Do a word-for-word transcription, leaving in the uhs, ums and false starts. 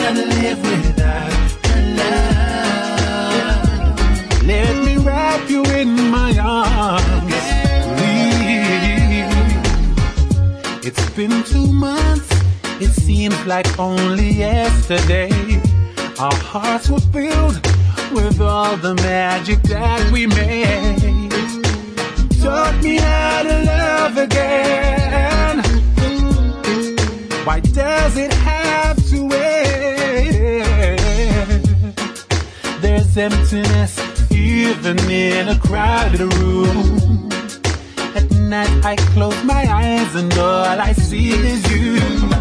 cannot live without your love. Let me wrap you in my arms, please. It's been two months, it seems like only yesterday. Our hearts were filled with all the magic that we made. Taught me how to love again. Why does it have to end? There's emptiness even in a crowded room. At night I close my eyes and all I see is you.